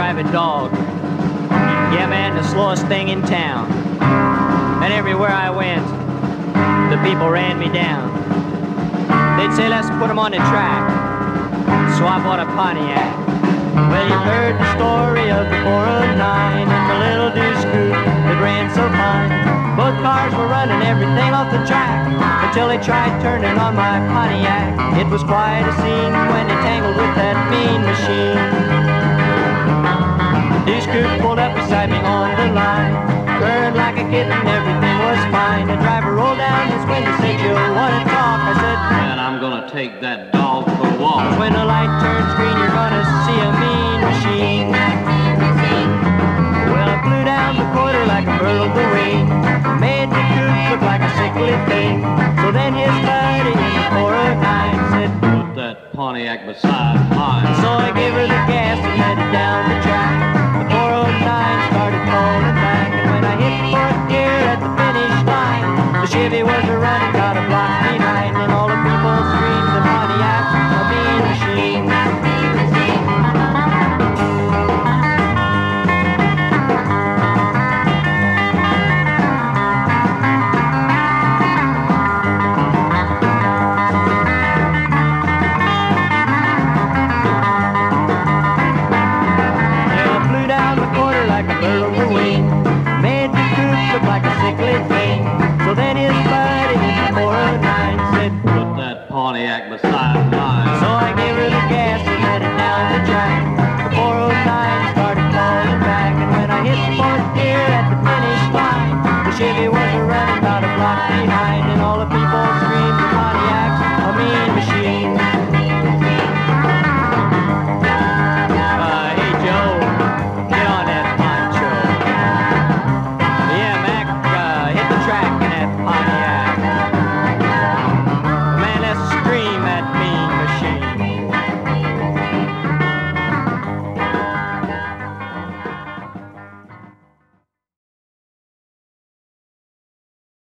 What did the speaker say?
driving dog. Yeah, man, the slowest thing in town. And everywhere I went, the people ran me down. They'd say, let's put 'em on the track. So I bought a Pontiac. Well, you've heard the story of the 409 and the little deuce coupe that ran so fine. Both cars were running everything off the track until they tried turning on my Pontiac. It was quite a scene when they tangled with that mean machine. The deuce coupe pulled up beside me on the line, burned like a kitten, everything was fine. The driver rolled down his window, said, you wanna talk? I said, man, I'm gonna take that dog for a walk. When the light turns green, you're gonna see a mean machine. Well, I flew down the quarter like a bird of the wing, made the coupe look like a sickly thing. So then his buddy in the 409 said, put that Pontiac beside mine. So I gave her the gas and headed down the track. The 409 started falling back, and when I hit fourth gear at the finish line, the Chevy was a running, got a block behind, and all the people screamed, the Pontiac's a mean machine. Like a sickly thing. So then his buddy in the 409 said, put that Pontiac beside mine.